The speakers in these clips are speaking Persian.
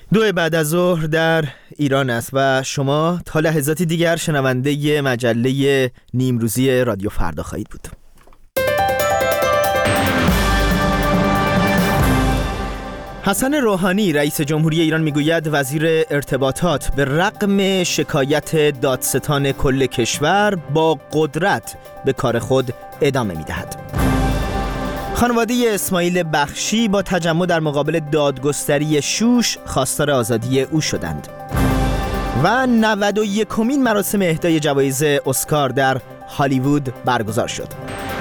2 بعد از ظهر در ایران است و شما تا لحظاتی دیگر شنونده مجله نیمروزی رادیو فردا خواهید بود. حسن روحانی رئیس جمهوری ایران میگوید وزیر ارتباطات به رغم شکایت دادستان کل کشور با قدرت به کار خود ادامه میدهد. خانواده اسماعیل بخشی با تجمع در مقابل دادگستری شوش خواستار آزادی او شدند. و 91مین مراسم اهدای جوایز اسکار در هالیوود برگزار شد.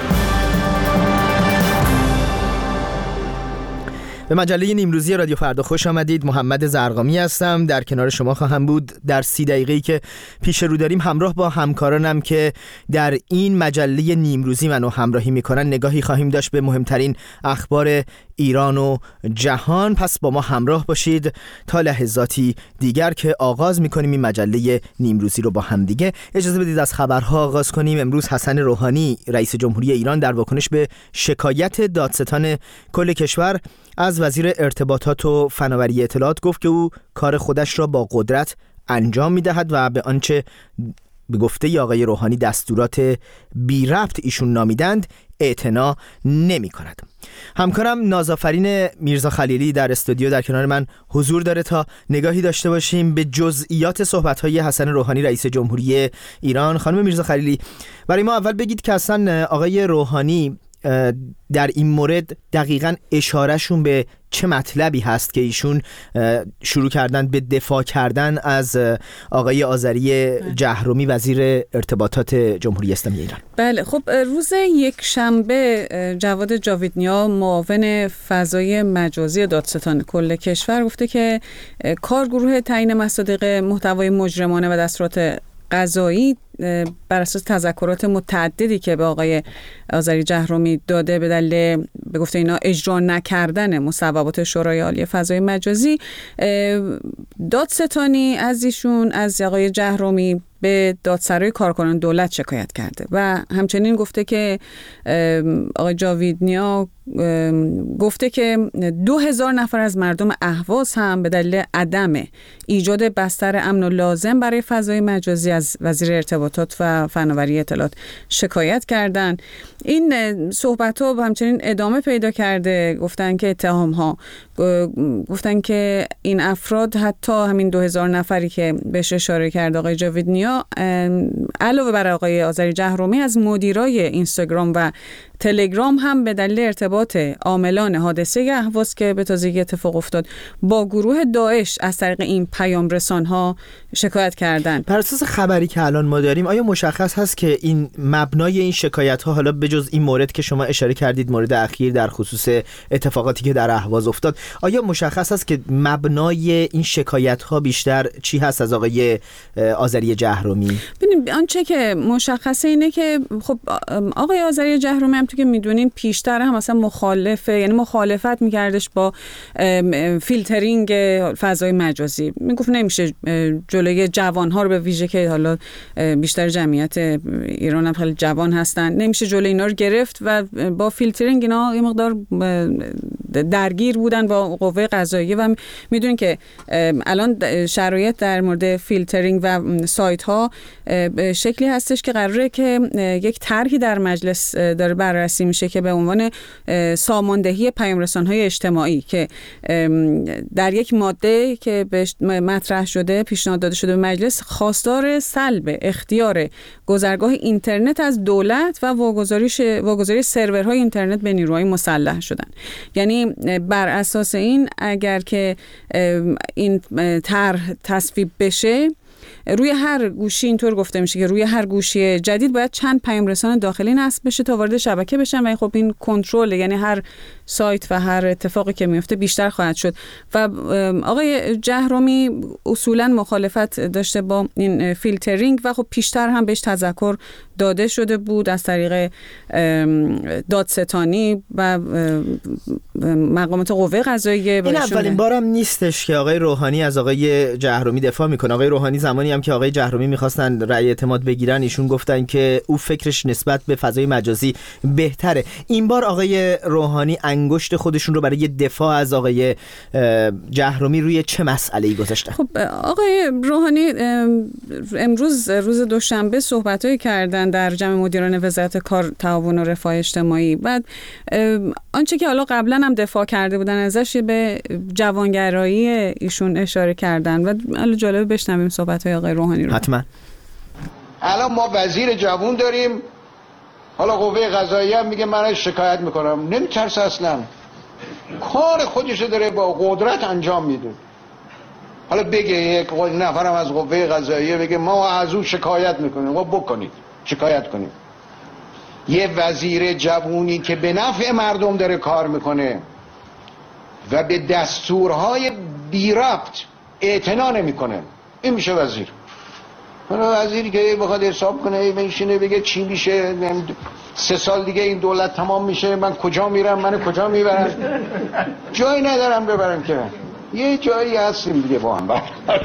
به مجله نیمروزی رادیو فردا خوش آمدید. محمد زرقامی هستم، در کنار شما خواهم بود در 30 دقیقه‌ای که پیش رو داریم، همراه با همکارانم که در این مجله نیمروزی منو همراهی میکنن نگاهی خواهیم داشت به مهمترین اخبار ایران و جهان. پس با ما همراه باشید تا لحظاتی دیگر که آغاز میکنیم این مجله نیمروزی رو با هم دیگه. اجازه بدید از خبرها آغاز کنیم. امروز حسن روحانی رئیس جمهوری ایران در واکنش به شکایت دادستان کل کشور از وزیر ارتباطات و فناوری اطلاعات گفت که او کار خودش را با قدرت انجام میدهد و به آنچه به گفته آقای روحانی دستورات بی ربط ایشون نامیدند اعتنا نمی کند. همکارم نازآفرین میرزا خلیلی در استودیو در کنار من حضور داره تا نگاهی داشته باشیم به جزئیات صحبت‌های حسن روحانی رئیس جمهوری ایران. خانم میرزا خلیلی، برای ما اول بگید که اصلا آقای روحانی در این مورد دقیقاً اشارهشون به چه مطلبی هست که ایشون شروع کردن به دفاع کردن از آقای آذری جهرومی وزیر ارتباطات جمهوری اسلامی ایران؟ بله، خب روز یکشنبه جواد جاویدنیا معاون فضای مجازی دادستان کل کشور گفته که کارگروه تعیین مصادیق محتوای مجرمانه و دستورات قضایی بر اساس تذکرات متعددی که به آقای آذری جهرومی داده به دلیل به گفته اینا اجرا نکردن مصوبات شورای عالی فضای مجازی، دادستانی از ایشون از آقای جهرومی به دادسرای کارکنان دولت شکایت کرده و همچنین گفته که آقای جاویدنیا گفته که 2000 نفر از مردم اهواز هم به دلیل عدم ایجاد بستر امن و لازم برای فضای مجازی از وزیر ارتباطات و فناوری اطلاعات شکایت کردند. این صحبت‌ها همچنین ادامه پیدا کرده. گفتن که این افراد، حتی همین 2000 نفری که بهش اشاره کرد آقای جاویدنیا، علاوه بر آقای آذری جهرومی، از مدیرای اینستاگرام و تلگرام هم به دلیل ارتباط عاملان حادثه اهواز که به تازگی اتفاق افتاد با گروه داعش از طریق این پیام رسان‌ها شکایت کردند. بر اساس خبری که الان ما داریم، آیا مشخص هست که این مبنای این شکایت‌ها، حالا بجز این مورد که شما اشاره کردید، مورد اخیر در خصوص اتفاقاتی که در اهواز افتاد، آیا مشخص هست که مبنای این شکایت‌ها بیشتر چی هست از آقای آذری جهرومی؟ ببینید، آنچه که مشخصه اینه که خب آقای آذری جهرومی تو که میدونین پیشتر هم مثلا مخالفت میکردش با فیلترینگ فضای مجازی. میگفت نمیشه جلوی جوانها رو، به ویژه که حالا بیشتر جمعیت ایران هم خیلی جوان هستن، نمیشه جلوی اینا رو گرفت و با فیلترینگ اینا یه مقدار درگیر بودن با قوه قضاییه و میدونین که الان شرایط در مورد فیلترینگ و سایت ها به شکلی هستش که قراره که یک طرحی در مجلس داره بررسی میشه که به عنوان ساماندهی پیام‌رسان‌های اجتماعی که در یک ماده که مطرح شده، پیشنهاد داده شده به مجلس، خواستار سلب اختیار گذرگاه اینترنت از دولت و واگذاری سرورهای اینترنت به نیروهای مسلح شدن. یعنی بر اساس این اگر که این طرح تصویب بشه، روی هر گوشی، اینطور گفته میشه که روی هر گوشی جدید باید چند پیام رسان داخلی نصب بشه تا وارد شبکه بشن و خب این کنترل، یعنی هر سایت و هر اتفاقی که میفته بیشتر خواهد شد. و آقای جهرومی اصولا مخالفت داشته با این فیلترینگ و خب پیشتر هم بهش تذکر داده شده بود از طریق دادستانی و مقامات قوه قضاییه. این اولین بارم نیستش که آقای روحانی از آقای جهرومی دفاع میکنه. آقای روحانی زمانی هم که آقای جهرومی میخواستن رأی اعتماد بگیرن، ایشون گفتن که او فکرش نسبت به فضای مجازی بهتره. این بار آقای روحانی انگشت خودشون رو برای دفاع از آقای جهرومی روی چه مسئله‌ای گذاشتن؟ خب آقای روحانی امروز روز دوشنبه صحبتایی کردن در جمع مدیران وزارت کار، تعاون و رفاه اجتماعی. بعد آنچه که حالا قبلا هم دفاع کرده بودن ازش به جوانگرایی ایشون اشاره کردن و حالا جالبه بشنویم صحبت‌های آقای روحانی رو. حتما. الان ما وزیر جوان داریم، حالا قوه قضاییه هم میگه من شکایت میکنم، نمیترسه اصلا، کار خودشو داره با قدرت انجام میده. حالا بگه یک نفرم از قوه قضاییه بگه ما از او شکایت میکنیم، ما بکنید شکایت کنیم. یه وزیر جوونی که به نفع مردم داره کار میکنه و به دستورهای بی ربط اعتنا نمیکنه، این میشه وزیر. وزیری که بخواد حساب کنه بنشینه بگه چی میشه، 3 سال دیگه این دولت تمام میشه، من کجا میرم، من کجا میبرم، جایی ندارم ببرم که یه جایی هستیم دیگه با هم.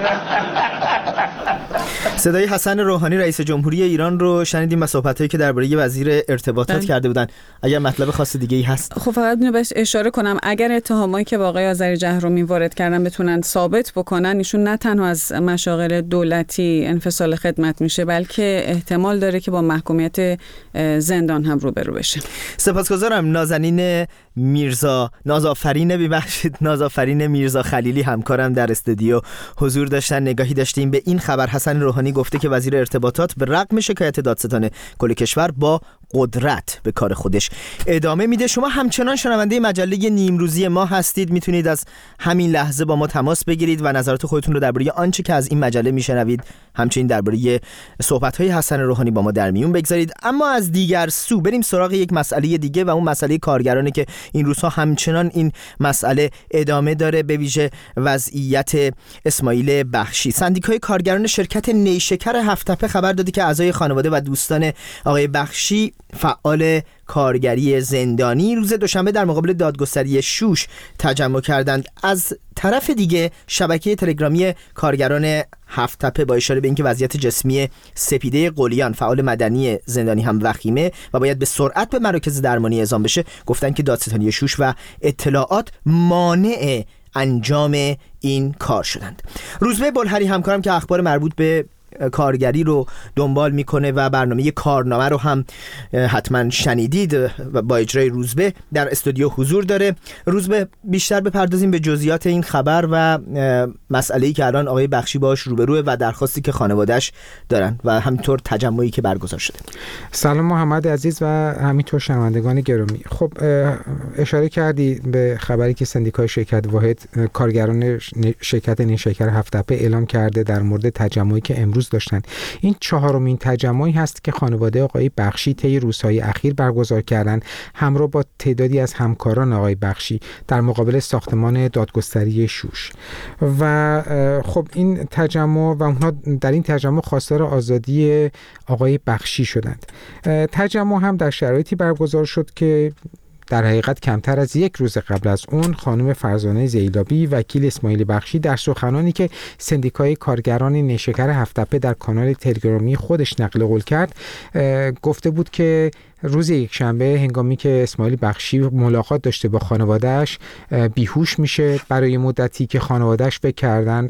صدای حسن روحانی رئیس جمهوری ایران رو شنیدیم و صحبتایی که درباره وزیر ارتباطات کرده بودن. اگر مطلب خاص دیگه‌ای هست؟ خب فقط اینو بهش اشاره کنم، اگر اتهامایی که با آقای آذری جهرومی وارد کردن بتونن ثابت بکنن، ایشون نه تنها از مشاغل دولتی انفصال خدمت میشه، بلکه احتمال داره که با محکومیت زندان هم روبرو بشه. سپاسگزارم. نازنین نازآفرین میرزا خلیلی همکارم در استودیو حضور داشتن. نگاهی داشتیم به این خبر. حسن روحانی گفته که وزیر ارتباطات به رغم شکایت دادستان کل کشور با قدرت به کار خودش ادامه میده. شما همچنان شنونده مجله نیمروزی ما هستید، میتونید از همین لحظه با ما تماس بگیرید و نظرات خودتون رو درباره آنچه که از این مجله میشنوید، همچنین درباره صحبت‌های حسن روحانی با ما در میون بگذارید. اما از دیگر سو بریم سراغ یک مسئله دیگه و اون مسئله کارگرانه که این روزها همچنان این مسئله ادامه داره، به ویژه وضعیت اسماعیل بخشی. سندیکای کارگران شرکت نیشکر هفت‌تپه خبر داده که اعضای خانواده و دوستان آقای بخشی، فعال کارگری زندانی، روز دوشنبه در مقابل دادگستری شوش تجمع کردند. از طرف دیگه شبکه تلگرامی کارگران هفت‌تپه با اشاره به اینکه وضعیت جسمی سپیده قلیان، فعال مدنی زندانی هم وخیمه و باید به سرعت به مراکز درمانی اعزام بشه، گفتن که دادستانی شوش و اطلاعات مانع انجام این کار شدند. روزبه بلهری همکارم که اخبار مربوط به کارگری رو دنبال میکنه و برنامه کارنامه رو هم حتما شنیدید و با اجرای روزبه در استودیو حضور داره. روزبه، بیشتر بپردازیم به جزئیات این خبر و مسئله‌ای که الان آقای بخشی باش روبروه و درخواستی که خانواده‌اش دارن و همینطور تجمعی که برگزار شده. سلام محمد عزیز و همینطور شنوندگان گرامی. خب اشاره کردی به خبری که سندیکای شرکت واحد کارگران شرکت نیشکر هفت‌تپه اعلام کرده در مورد تجمعی که امروز داشتن. این 4مین تجمعی هست که خانواده آقای بخشی طی روزهای اخیر برگزار کردند همراه با تعدادی از همکاران آقای بخشی در مقابل ساختمان دادگستری شوش. و خب این تجمع و اونها در این تجمع خواستار آزادی آقای بخشی شدند. تجمع هم در شرایطی برگزار شد که در حقیقت کمتر از 1 روز قبل از اون خانم فرزانه زیلابی وکیل اسماعیل بخشی در سخنانی که سندیکای کارگران نیشکر هفت‌تپه در کانال تلگرامی خودش نقل قول کرد گفته بود که روز یکشنبه هنگامی که اسماعیل بخشی ملاقات داشته با خانواده‌اش بیهوش میشه. برای مدتی که خانواده‌اش فکر کردن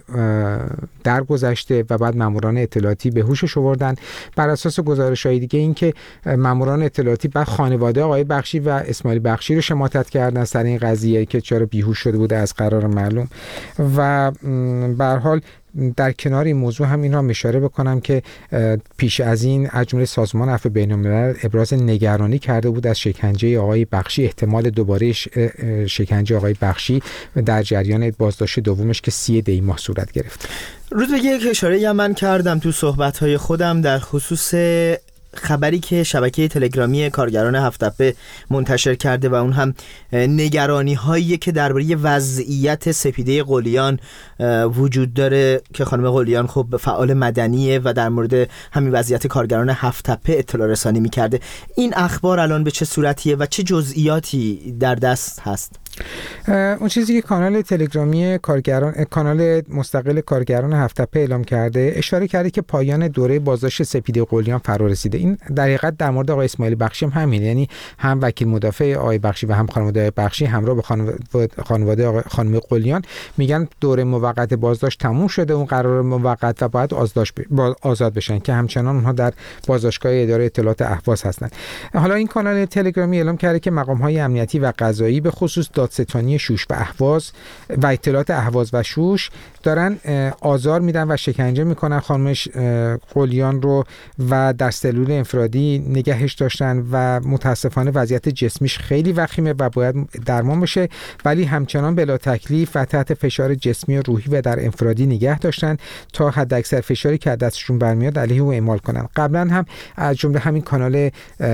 درگذشته و بعد ماموران اطلاعاتی به هوشش آوردن. بر اساس گزارش‌های دیگه این که ماموران اطلاعاتی بعد خانواده آقای بخشی و اسماعیل بخشی رو شماتت کردن سر این قضیه که چرا بیهوش شده بوده از قرار معلوم. و به هر حال در کنار این موضوع هم این را اشاره بکنم که پیش از این از جمله سازمان عفو بین‌الملل ابراز نگرانی کرده بود از شکنجه آقای بخشی، احتمال دوباره شکنجه آقای بخشی در جریان بازداشت دومش که 30 دی ماه صورت گرفت. روز به یک اشاره من کردم تو صحبت‌های خودم در خصوص خبری که شبکه تلگرامی کارگران هفت‌تپه منتشر کرده و اون هم نگرانی هایی که درباره وضعیت سپیده قلیان وجود داره که خانم قلیان خب فعال مدنیه و در مورد همین وضعیت کارگران هفت‌تپه اطلاع رسانی میکرده. این اخبار الان به چه صورتیه و چه جزئیاتی در دست هست؟ اون چیزی که کانال تلگرامی کانال مستقل کارگران هفت‌تپه اعلام کرده، اشاره کرده که پایان دوره بازداشت سپیده قلیان فرا رسیده. این در حقیقت در مورد آقای اسماعیل بخشی هم همین، یعنی هم وکیل مدافع آقای بخشی و هم خانواده آقای بخشی همراه به خانواده آقای خانم قلیان میگن دوره موقت بازداشت تموم شده، اون قرار موقت و باید آزاد بشن که همچنان اونها در بازداشتگاه اداره اطلاعات اهواز هستند. حالا این کانال تلگرامی اعلام کرده که مقام‌های امنیتی و قضایی به خصوص دادستانی شوش و اهواز و اطلاعات اهواز و شوش دارن آزار میدن و شکنجه میکنن خانم قلیان رو و در سلول انفرادی نگهش داشتن و متاسفانه وضعیت جسمیش خیلی وخیمه و باید درمان بشه، ولی همچنان بلا تکلیف و تحت فشار جسمی و روحی و در انفرادی نگه داشتن تا حداکثر فشاری که دستشون برمیاد علیه او اعمال کنن. قبلا هم از جمله همین کانال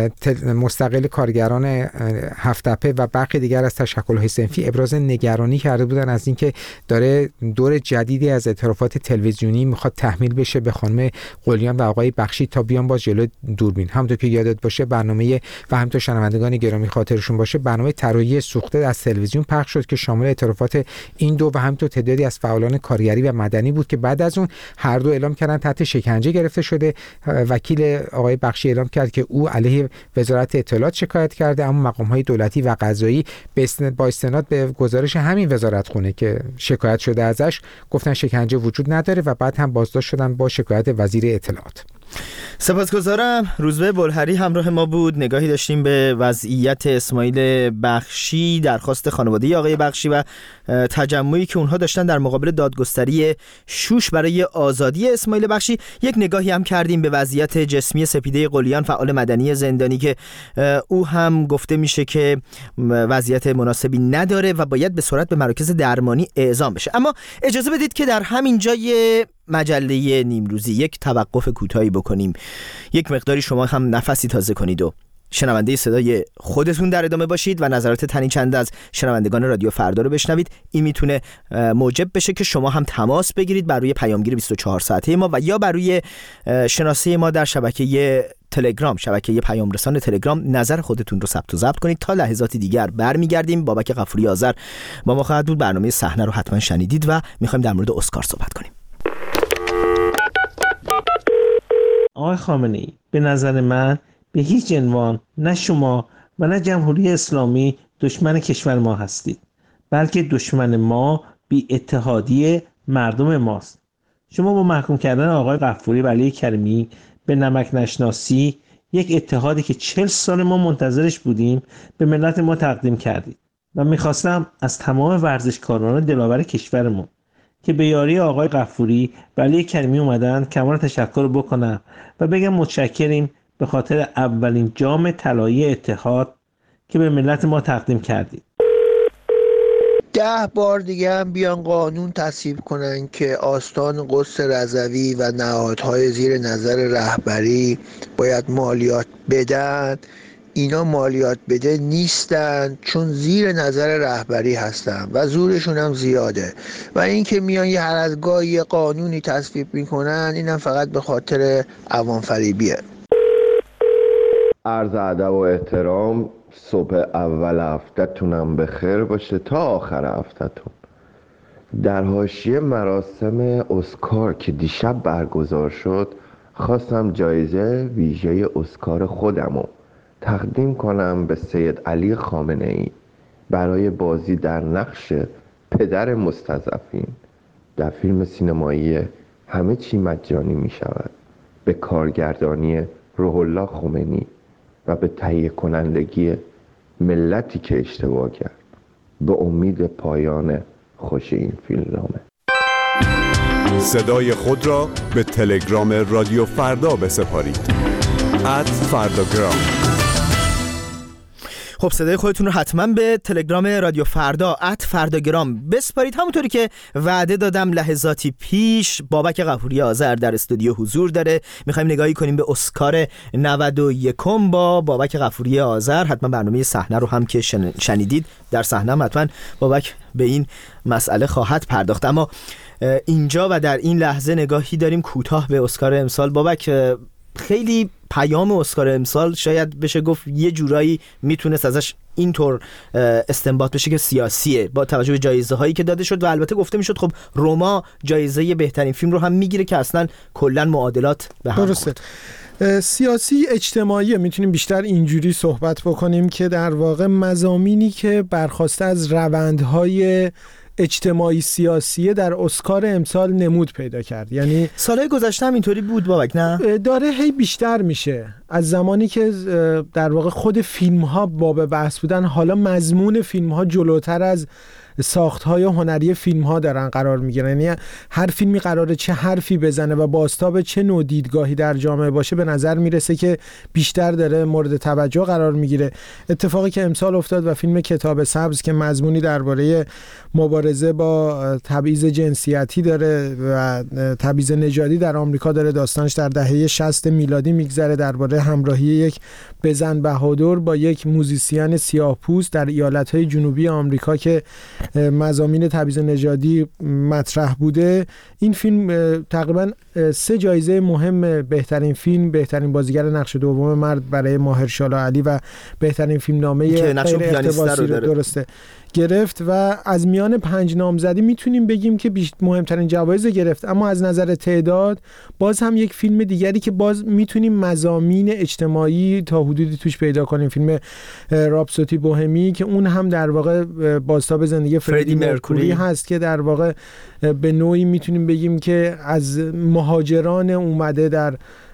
مستقل کارگران هفت‌تپه و برخی دیگر از تشکل‌های صنفی ابراز نگرانی کرده بودن از اینکه داره دور جدیدی از اعترافات تلویزیونی میخواد تحمیل بشه به خانم قلیان و آقای بخشی تا بیان باز جلوی دوربین. همونطور که یادت باشه برنامه و همینطور شنوندگان گرامی خاطرشون باشه برنامه طراحی سوخته از تلویزیون پخش شد که شامل اعترافات این دو و همینطور تعدادی از فعالان کارگری و مدنی بود که بعد از اون هر دو اعلام کردن تحت شکنجه گرفته شده. وکیل آقای بخشی اعلام کرد که او علیه وزارت اطلاعات شکایت کرده، اما مقام‌های دولتی و قضایی با استناد به گزارش همین وزارتخونه که شکایت شده ازش گفتن شکنجه وجود نداره و بعد هم بازداشت شدن با شکایت وزیر اطلاعات. سپاسگزارم. روزبه بلهری همراه ما بود. نگاهی داشتیم به وضعیت اسماعیل بخشی، درخواست خانواده آقای بخشی و تجمعی که اونها داشتن در مقابل دادگستری شوش برای آزادی اسماعیل بخشی. یک نگاهی هم کردیم به وضعیت جسمی سپیده قلیان، فعال مدنی زندانی، که او هم گفته میشه که وضعیت مناسبی نداره و باید به سرعت به مراکز درمانی اعزام بشه. اما اجازه بدید که در همین جای مجله نیمروزی یک توقف کوتاهی بکنیم، یک مقداری شما هم نفسی تازه کنید و شنونده صدای خودتون در ادامه باشید و نظرات تنی چند از شنوندگان رادیو فردا رو بشنوید. این میتونه موجب بشه که شما هم تماس بگیرید بر روی پیامگیر 24 ساعته ما و یا بر روی شناسه ما در شبکه تلگرام، شبکه پیام رسان تلگرام، نظر خودتون رو ثبت و ضبط کنید. تا لحظاتی دیگر برمیگردیم. بابک غفوری آذر با ما خواهد بود. برنامه صحنه رو حتما شنیدید و میخوایم در مورد اسکار صحبت کنیم. آقای خامنه‌ای، به نظر من به هیچ عنوان نه شما و نه جمهوری اسلامی دشمن کشور ما هستید، بلکه دشمن ما بی اتحادی مردم ماست. شما با محکوم کردن آقای غفوری و علی کریمی به نمک نشناسی، یک اتحادی که 40 سال ما منتظرش بودیم، به ملت ما تقدیم کردید و میخواستم از تمام ورزشکاران دلاور کشورمون که به یاری آقای غفوری و علی کریمی اومدن کمال تشکر بکنم و بگم متشکریم به خاطر اولین جام طلایی اتحاد که به ملت ما تقدیم کردید. 10 بار دیگه هم بیان قانون تصویب کنن که آستان قدس رضوی و نهادهای زیر نظر رهبری باید مالیات بدن. اینا مالیات بده نیستن، چون زیر نظر رهبری هستن و زورشون هم زیاده و این که میان یه هر از گاهی یه قانونی تصویب میکنن، اینم فقط به خاطر عوام فریبیه. عرض ادب و احترام. صبح اول هفته‌تونم بخیر باشه تا آخر هفته‌تون. در حاشیه مراسم اسکار که دیشب برگزار شد، خواستم جایزه ویژه اسکار خودمو تقدیم کنم به سید علی خامنه‌ای برای بازی در نقش پدر مستضعفین در فیلم سینمایی همه چی مجانی می شود، به کارگردانی روح الله خمینی و به تهیه کنندگی ملتی که اشتباه کرد. به امید پایان خوش این فیلمنامه. صدای خود را به تلگرام رادیو فردا بسپارید. @فرداگرام. خب صدای خودتون رو حتما به تلگرام رادیو فردا @فرداگرام بسپارید. همونطوری که وعده دادم لحظاتی پیش بابک غفوری آذر در استودیو حضور داره. میخوایم نگاهی کنیم به اسکار 91 با بابک غفوری آذر. حتما برنامه صحنه رو هم که شنیدید، در صحنه حتما بابک به این مسئله خواهد پرداخت. اما اینجا و در این لحظه نگاهی داریم کوتاه به اسکار امسال. بابک، خیلی پیام اسکار امسال شاید بشه گفت یه جورایی میتونست ازش اینطور استنباط بشه که سیاسیه، با توجه به جایزه هایی که داده شد و البته گفته میشد خب روما جایزه بهترین فیلم رو هم میگیره که اصلا کلا معادلات به هم خورد. سیاسی اجتماعی میتونیم بیشتر اینجوری صحبت بکنیم که در واقع مضامینی که برخواسته از روندهای اجتماعی سیاسیه در اسکار امسال نمود پیدا کرد. یعنی سالهای گذشته هم اینطوری بود بابک، نه؟ داره هی بیشتر میشه از زمانی که در واقع خود فیلم ها باب بحث بودن. حالا مضمون فیلم ها جلوتر از ساخت‌های هنری فیلم‌ها دارن قرار میگیرن. یعنی هر فیلمی قراره چه حرفی بزنه و بازتاب چه نوع دیدگاهی در جامعه باشه به نظر میرسه که بیشتر داره مورد توجه قرار میگیره. اتفاقی که امسال افتاد و فیلم کتاب سبز که مضمونی درباره مبارزه با تبعیض جنسیتی داره و تبعیض نژادی در آمریکا داره، داستانش در دهه 60 میلادی میگذره، درباره همراهی یک بزن بهادر با یک موزیسین سیاه‌پوست در ایالت‌های جنوبی آمریکا که مضامین تبعیض نژادی مطرح بوده. این فیلم تقریبا 3 جایزه مهم، بهترین فیلم، بهترین بازیگر نقش دوم مرد برای ماهرشالا علی و بهترین فیلم نامه غیر اقتباسی رو درسته گرفت و از میان 5 نامزدی میتونیم بگیم که مهمترین جوایز گرفت. اما از نظر تعداد باز هم یک فیلم دیگری که باز میتونیم مضامین اجتماعی تا حدودی توش پیدا کنیم، فیلم راپسودی بوهمی که اون هم در واقع بازتاب زندگی فردی مرکوری هست که در واقع به نوعی میتونیم بگیم که از مهاجران اومده در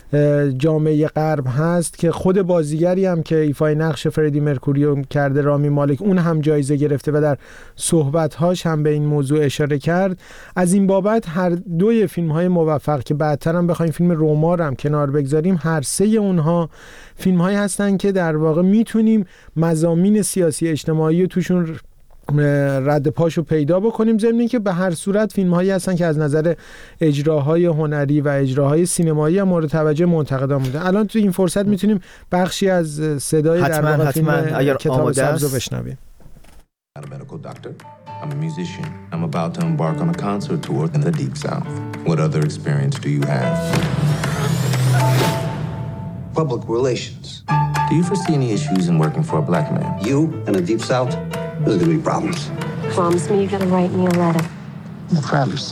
جامعه غرب هست که خود بازیگری هم که ایفای نقش فردی مرکوری رو کرده، رامی مالک، اون هم جایزه گرفته و در صحبت‌هاش هم به این موضوع اشاره کرد. از این بابت هر دوی فیلم‌های موفق که بعدتر هم بخوایم فیلم روما رو هم کنار بگذاریم، هر سه اونها فیلم‌هایی هستن که در واقع میتونیم مضامین سیاسی اجتماعی توشون رد پاشو پیدا بکنیم، ضمن اینکه به هر صورت فیلم‌هایی هستن که از نظر اجراهای هنری و اجراهای سینمایی هم مورد توجه منتقدان بوده. الان تو این فرصت میتونیم بخشی از صدای در واقع فیلم کتاب سبز رو بشنویم. I'm a musician. I'm about to embark on a concert tour in the Deep South. What other experience do you have? Public relations. Do you foresee any issues in working for a black man? You in the Deep South? There's going to be problems. Promise me you're going to write me a letter. I promise.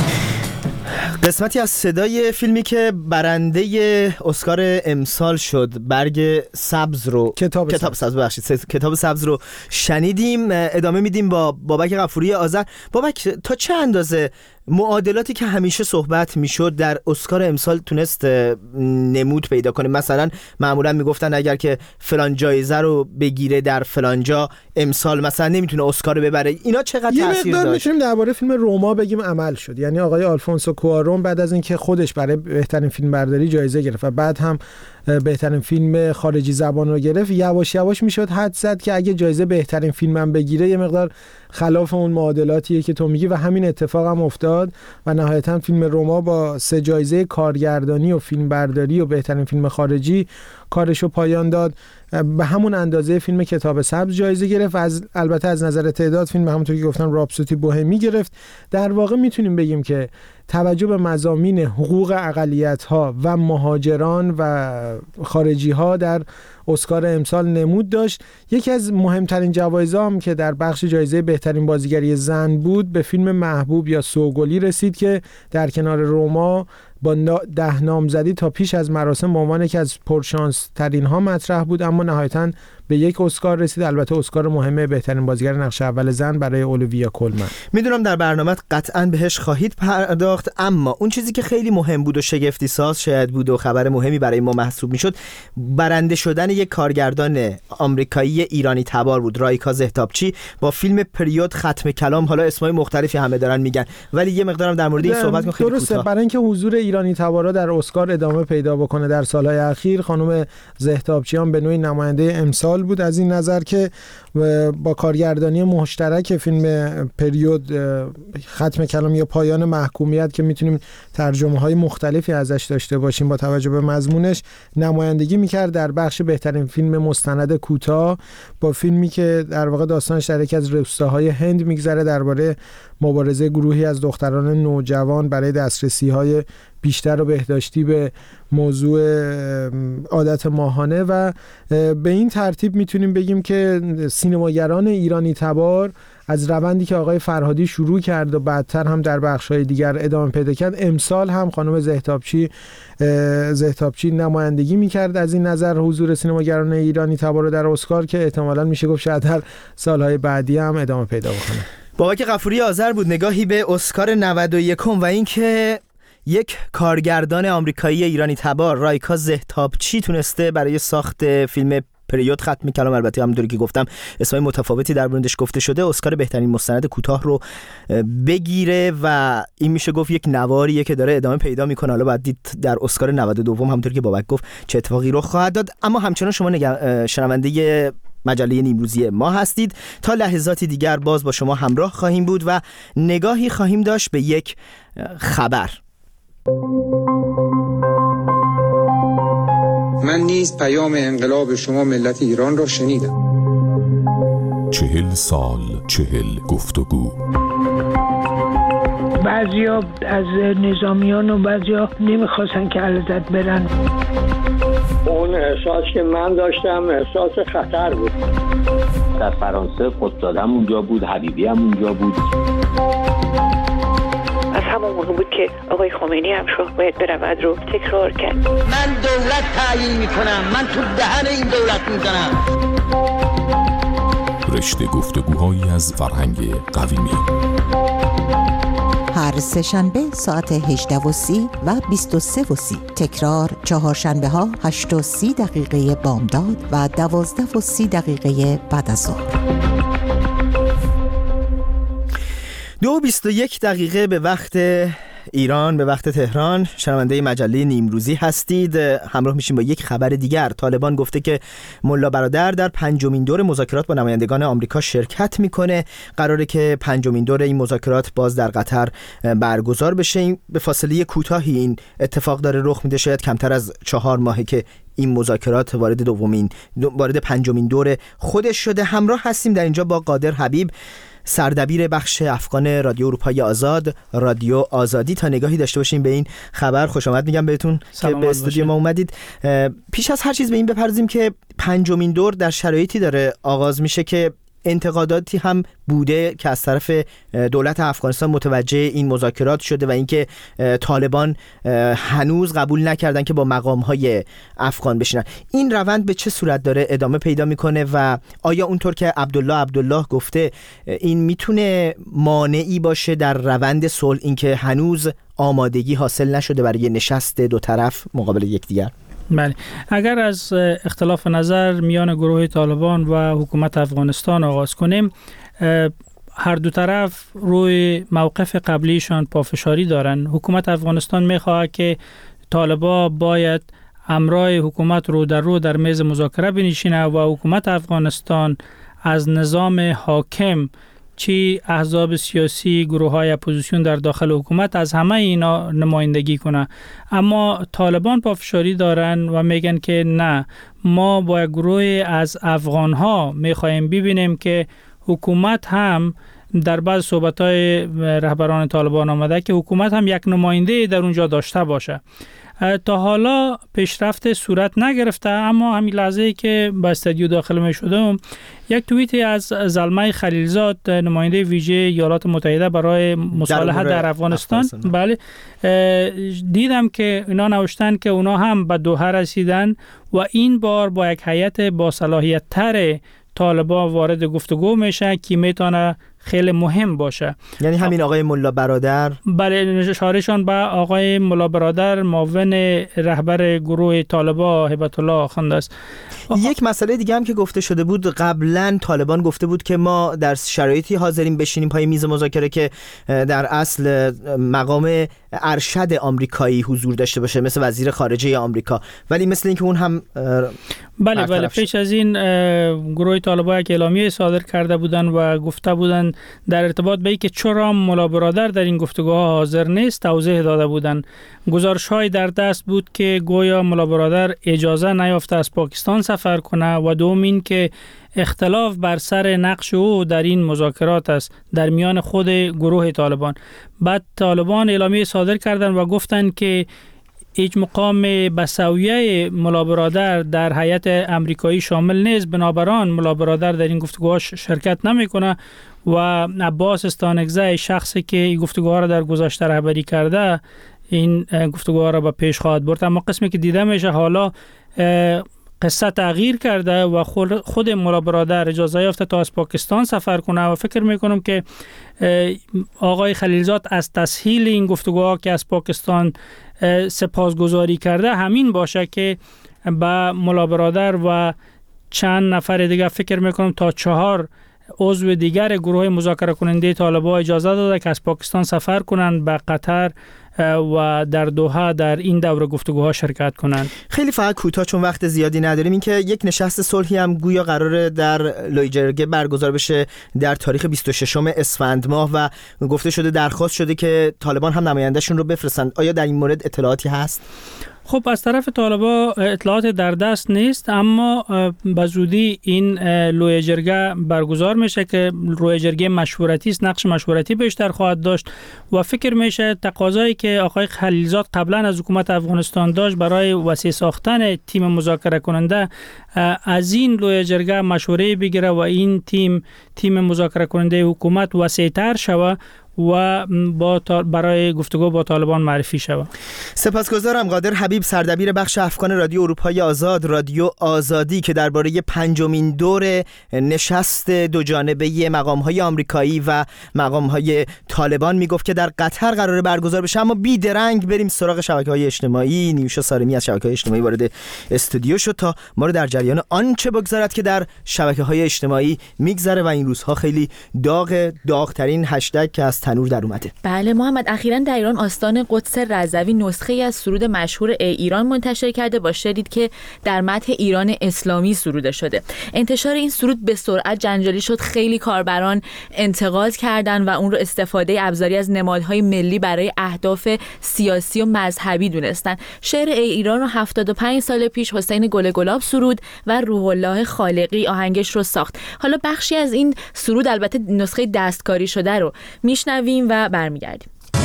قسمتی از صدای فیلمی که برنده اسکار امسال شد، برگ سبز رو کتاب سبز رو شنیدیم. ادامه میدیم با بابک غفوری آذر. بابک، تا چه اندازه معادلاتی که همیشه صحبت میشد در اسکار امسال تونست نمود پیدا کنه؟ مثلا معمولا میگفتن اگر که فلان جایزه رو بگیره در فلان جا، امسال مثلا نمیتونه اسکار رو ببره. اینا چقدر تاثیر داشت؟ میتونیم درباره فیلم روما بگیم عمل شد. یعنی آقای آلفونسو کوارون بعد از اینکه خودش برای بهترین فیلم برداری جایزه گرفت و بعد هم بهترین فیلم خارجی زبان رو گرفت، یواش یواش میشد حد زد که اگه جایزه بهترین فیلم هم بگیره یه مقدار خلاف اون معادلاتیه که تو میگی و همین اتفاق هم افتاد و نهایتا فیلم روما با 3 جایزه کارگردانی و فیلم برداری و بهترین فیلم خارجی کارشو پایان داد. به همون اندازه فیلم کتاب سبز جایزه گرفت و البته از نظر تعداد فیلم همونطور که گفتم راپسودی بوهمی گرفت. در واقع میتونیم بگیم که توجه به مضامین حقوق اقلیت‌ها و مهاجران و خارجی‌ها در اسکار امسال نمود داشت. یکی از مهمترین جوایزها هم که در بخش جایزه بهترین بازیگری زن بود به فیلم محبوب یا سوگلی رسید که در کنار روما با 10 نامزدی تا پیش از مراسم به عنوان یکی از پرشانس ترین ها مطرح بود، اما نهایتاً به 1 اسکار رسید. البته اسکار مهمه بهترین بازیگر نقش اول زن برای اولویا کولمن. میدونم در برنامه قطعاً بهش خواهید پرداخت، اما اون چیزی که خیلی مهم بود و شگفتی ساز شاید بود و خبر مهمی برای ما محسوب میشد، برنده شدن یک کارگردان آمریکایی ایرانی تبار بود، رایکا زهتابچی، با فیلم پریود ختم کلام. حالا اسمای مختلفی همه دارن میگن، ولی یه مقدارم در مورد این صحبت کنیم. خیلی درسته، برای اینکه حضور ایرانی تبارا در اسکار ادامه پیدا بکنه در سالهای اخیر، خانم زهتابچیان به نوعی نماینده امسال باحال بود از این نظر که با کارگردانی مشترک فیلم پریود ختم کلام یا پایان محکومیت که میتونیم ترجمه‌های مختلفی ازش داشته باشیم با توجه به مضمونش، نمایندگی میکرد در بخش بهترین فیلم مستند کوتاه با فیلمی که در واقع داستانش در یکی از روستاهای هند میگذره درباره مبارزه گروهی از دختران نوجوان برای دسترسی‌های بیشتر و بهداشتی به موضوع عادت ماهانه. و به این ترتیب میتونیم بگیم که سینماگران ایرانی تبار از روندی که آقای فرهادی شروع کرد و بعدتر هم در بخش‌های دیگر ادامه پیدا کرد، امسال هم خانم زهتابچی نمایندگی میکرد از این نظر حضور سینماگران ایرانی تبار رو در اسکار که احتمالاً میشه گفت شاید در سالهای بعدی هم ادامه پیدا بکنه. بابک غفوری آذر بود نگاهی به اسکار 91 و اینکه یک کارگردان آمریکایی ایرانی تبار رایکا زهتابچی تونسته برای ساخت فیلم پریود ختم کلام، البته همونطوری که گفتم اسمای متفاوتی در موردش گفته شده، اسکار بهترین مستند کوتاه رو بگیره و این میشه گفت یک نواریه که داره ادامه پیدا میکنه. حالا بعد دید در اسکار 92 همونطوری که بابک گفت چه اتفاقی رخ خواهد داد. اما همچنان شما شنونده مجله نیمروزی ما هستید. تا لحظاتی دیگر باز با شما همراه خواهیم بود و نگاهی خواهیم داشت به یک خبر. من نیز پیام انقلاب شما ملت ایران را شنیدم. 40 سال 40 گفتگو. بعضیا از نظامیان و بعضیا نمیخواستن که علازت برن. اون احساس که من داشتم احساس خطر بود. در فرانسه قدادم اونجا بود، حبیبی هم اونجا بود. از همون موقع بود که آقای خمینی هم شاه باید برود رو تکرار کرد. من دولت تعیین میکنم، من تو دهن این دولت میزنم. رشته گفتگوهایی از فرهنگ قویمی. هر سه‌شنبه ساعت 18:30 و 23:30. تکرار چهارشنبه ها 8:30 بامداد و 12:30 بعد از ظهر. 2:21 به وقت ایران، به وقت تهران. شنونده مجله نیمروزی هستید. همراه میشیم با یک خبر دیگر. طالبان گفته که ملا برادر در 5مین دور مذاکرات با نمایندگان آمریکا شرکت میکنه. قراره که 5مین دور این مذاکرات باز در قطر برگزار بشه. به فاصله کوتاهی این اتفاق داره رخ میده، شاید کمتر از 4 ماهه که این مذاکرات وارد 5مین دور خودش شده. همراه هستیم در اینجا با قادر حبیب، سردبیر بخش افغان رادیو اروپای آزاد، رادیو آزادی، تا نگاهی داشته باشیم به این خبر. خوش آمد میگم بهتون که به استودیو ما اومدید. پیش از هر چیز به این بپردازیم که 5مین دور در شرایطی داره آغاز میشه که انتقاداتی هم بوده که از طرف دولت افغانستان متوجه این مذاکرات شده و اینکه طالبان هنوز قبول نکردن که با مقام‌های افغان بشینن. این روند به چه صورت داره ادامه پیدا میکنه و آیا اونطور که عبدالله گفته این میتونه مانعی باشه در روند صلح، اینکه هنوز آمادگی حاصل نشده برای نشست دو طرف مقابل یکدیگر؟ بله، اگر از اختلاف نظر میان گروه طالبان و حکومت افغانستان آغاز کنیم، هر دو طرف روی موقف قبلیشان پافشاری دارن. حکومت افغانستان میخواد که طالبان باید همراه حکومت رو در میز مذاکره بنشینه و حکومت افغانستان از نظام حاکم، چی احزاب سیاسی، گروه‌های اپوزیسیون در داخل حکومت، از همه اینا نمایندگی کنه. اما طالبان پافشاری دارن و میگن که نه، ما با گروه از افغان‌ها میخوایم ببینیم که حکومت هم در بعض صحبت‌های رهبران طالبان آمده که حکومت هم یک نماینده در اونجا داشته باشه. تا حالا پیشرفت صورت نگرفته، اما همین لحظه که به استودیو داخل می شدم یک توییتی از زلمه خلیلزاد، نماینده ویژه ایالات متحده برای مصالحه در افغانستان، بله، دیدم که اینا نوشتن که اونا هم به دوحه رسیدن و این بار با یک هیئت با صلاحیت تر طالبان وارد گفتگو میشه که میتونه خیلی مهم باشه. یعنی همین آقای ملا برادر؟ بله، اشارهشان به آقای ملا برادر، معاون رهبر گروه طالبان هیبت الله آخوند است. یک مسئله دیگه هم که گفته شده بود، قبلا طالبان گفته بود که ما در شرایطی حاضریم بشینیم پای میز مذاکره که در اصل مقام ارشد آمریکایی حضور داشته باشه، مثل وزیر خارجه آمریکا، ولی مثل اینکه اون هم بله پیش از این گروه طالبان یک اعلامیه صادر کرده بودن و گفته بودن در ارتباط به اینکه چرا ملا برادر در این گفتگوها حاضر نیست توضیح داده بودن. گزارش‌های در دست بود که گویا ملا برادر اجازه نیافته از پاکستان سفر کنه و دوم این که اختلاف بر سر نقش او در این مذاکرات است در میان خود گروه طالبان. بعد طالبان اعلامیه صادر کردند و گفتند که هیچ مقام بسویه ملا برادر در هیئت امریکایی شامل نیست، بنابراین ملا برادر در این گفتگوها شرکت نمیکنه و عباس استانکزی، شخصی که این گفتگوها را در گذشته رهبری کرده، این گفتگوها را به پیش خواهد برد. اما قسمی که دیده میشه حالا قصه تغییر کرده و خود ملا برادر اجازه یافته تا از پاکستان سفر کنه و فکر میکنم که آقای خلیلزاد از تسهیل این گفتگوها که از پاکستان سپاسگزاری کرده همین باشه که با ملا برادر و چند نفر دیگه فکر میکنم تا 4 عضو دیگر گروه مذاکره کننده طالبان اجازه داده که از پاکستان سفر کنند به قطر و در دوحه در این دوره گفتگوها شرکت کنند. خیلی فقط کوتاه چون وقت زیادی نداریم، این که یک نشست صلحی هم گویا قراره در لویجرگه برگزار بشه در تاریخ 26 اسفند ماه و گفته شده درخواست شده که طالبان هم نمایندهشون رو بفرستند. آیا در این مورد اطلاعاتی هست؟ خب از طرف طالبان اطلاعات در دست نیست، اما به زودی این لویجرگه برگزار میشه که لویجرگه مشورتی است، نقش مشورتی بیشتر خواهد داشت و فکر میشه تقاضایی که آقای خلیلزاد قبلا از حکومت افغانستان داشت برای وسیع ساختن تیم مذاکره کننده از این لویجرگه مشوره بگیره و این تیم مذاکره کننده حکومت وسیع‌تر شود و برای گفتگو با طالبان معرفی شود. سپاسگزارم. قادر حبیب، سردبیر بخش افغان رادیو اروپای آزاد، رادیو آزادی، که درباره 5مین دور نشست دو جانبه مقام‌های آمریکایی و مقام‌های طالبان میگفت که در قطر قراره برگزار بشه. اما بیدرنگ بریم سراغ شبکه‌های اجتماعی. نیوشا سارمی از شبکه‌های اجتماعی وارد استودیو شد تا ما رو در جریان آنچه بگذارد که در شبکه‌های اجتماعی میگذره و این روزها خیلی داغ‌ترین هشتگ که از تنور در اومده. بله محمد، اخیراً در ایران آستان قدس رضوی نسخه‌ای از سرود مشهور ای ایران منتشر کرده با شعری که در مدح ایران اسلامی سروده شده. انتشار این سرود به سرعت جنجالی شد. خیلی کاربران انتقاد کردند و اون رو استفاده ابزاری از نمادهای ملی برای اهداف سیاسی و مذهبی دونستن. شعر ای ایران رو 75 سال پیش حسین گل گلاب سرود و روح الله خالقی آهنگش رو ساخت. حالا بخشی از این سرود، البته نسخه دستکاری شده، رو میشنویم و برمیگردیم.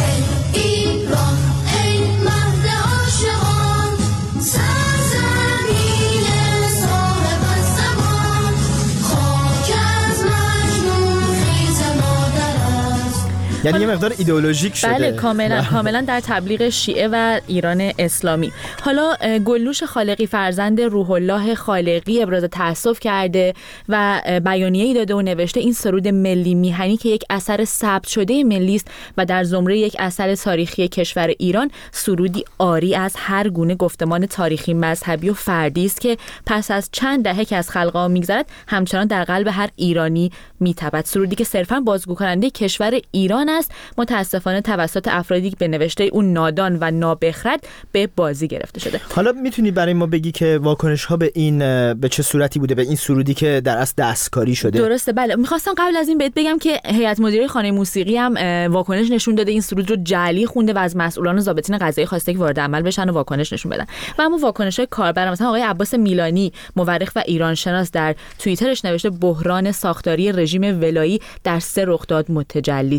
یعنی یه مقدار ایدئولوژیک شده. بله کاملا در تبلیغ شیعه و ایران اسلامی. حالا گلنوش خالقی فرزند روح الله خالقی ابراز تأسف کرده و بیانیه‌ای داده و نوشته این سرود ملی میهنی که یک اثر ثبت شده ملی است و در زمره یک اثر تاریخی کشور ایران، سرودی عاری از هر گونه گفتمان تاریخی، مذهبی و فردی است که پس از چند دهه که از خلق‌ها میگذرد همچنان در قلب هر ایرانی میتپد. سرودی که صرفاً بازگو کننده کشور ایران است، متاسفانه توسط افرادی به نوشته اون نادان و نابخرد به بازی گرفته شده. حالا میتونی برای ما بگی که واکنش ها به این به چه صورتی بوده، به این سرودی که در اصل دستکاری شده؟ درسته، بله. میخواستم قبل از این بهت بگم که هیئت مدیره خانه موسیقی هم واکنش نشون داده، این سرود رو جعلی خونده و از مسئولان و ضابطین قضایی خواسته که وارد عمل بشن و واکنش نشون بدن. و اما واکنش‌های کاربر، مثلا آقای عباس میلانی، مورخ و ایرانشناس، در توییترش نوشته بحران ساختاری رژیم ولایی در 3 رخداد متجلی است.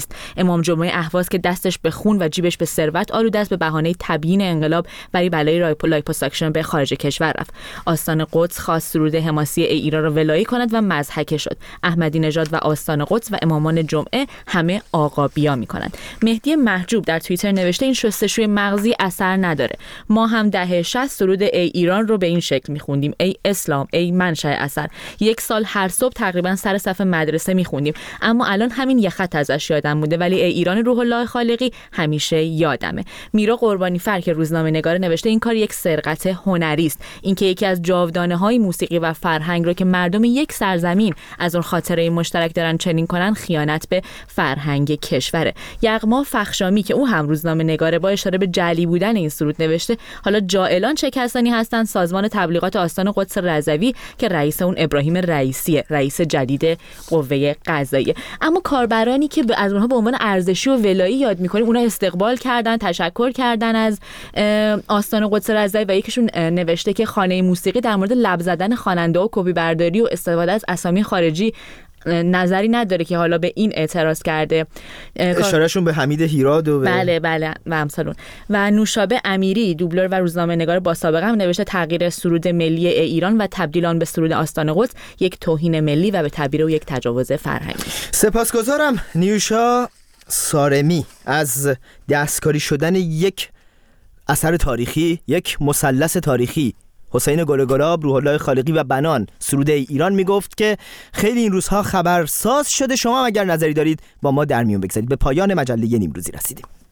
امام جمعه اهواز که دستش به خون و جیبش به ثروت آلوده است به بهانه تبیین انقلاب برای بلای لایپوساکشن به خارج کشور رفت. آستان قدس خواست سرود حماسی ای ایران را ولایی کند و مضحکه شد. احمدی نژاد و آستان قدس و امامان جمعه همه آقا بیا میکنند. مهدی محجوب در توییتر نوشته این شستشوی مغزی اثر نداره. ما هم دهه 60 سرود ای ایران رو به این شکل میخوندیم: ای اسلام، ای منشأ اثر. 1 سال هر صبح تقریبا سر صف مدرسه میخوندیم، اما الان همین یه خط ازش یادم مونده، ولی ای ایران روح الله خالقی همیشه یادمه. میرا قربانی فر که روزنامه نگار نوشته این کار یک سرقت هنری است. اینکه یکی از جاودانه‌های موسیقی و فرهنگ رو که مردم یک سرزمین از اون خاطره مشترک دارن چنین کنن خیانت به فرهنگ کشوره. یغما فخشامی که او هم روزنامه نگاره با اشاره به جعلی بودن این سرود نوشته حالا جائلان چه کسانی هستند؟ سازمان تبلیغات آستان قدس رضوی که رئیس اون ابراهیم رئیسیه، رئیس جدید قوه قضاییه. اما کاربرانی که از اونها به عنوان ارزشی و ولایی یاد می‌کنیم، اونها استقبال کردن، تشکر کردن از آستان قدس رضوی و یکیشون نوشته که خانه موسیقی در مورد لب زدن خواننده‌ها و کپی برداری و استفاده از اسامی خارجی نظری نداره که حالا به این اعتراض کرده. اشارهشون به حمید هیراد و بله و امثالون. و نوشابه امیری دوبلور و روزنامه نگار با سابقه هم نوشته تغییر سرود ملی ایران و تبدیل آن به سرود آستان قدس یک توهین ملی و به تعبیر او یک تجاوز فرهنگی. سپاسگزارم نیوشا سارمی از دستکاری شدن یک اثر تاریخی، یک مثلث تاریخی. حسین گلگلاب، روح الله خالقی و بنان سرود ایران میگفت که خیلی این روزها خبرساز شده. شما اگر نظری دارید با ما در میون بگذارید. به پایان مجله نیمروزی رسیدیم.